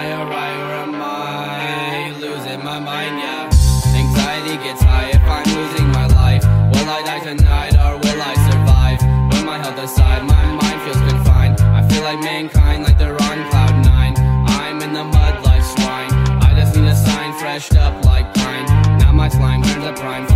I alright or am I losing my mind? Yeah, anxiety gets high if I'm losing my life. Will I die tonight or will I survive? With my health aside, my mind feels confined. I feel like mankind, like they're on cloud nine. I'm in the mud like swine. I just need a sign, freshed up like pine. Now my slime turns to prime.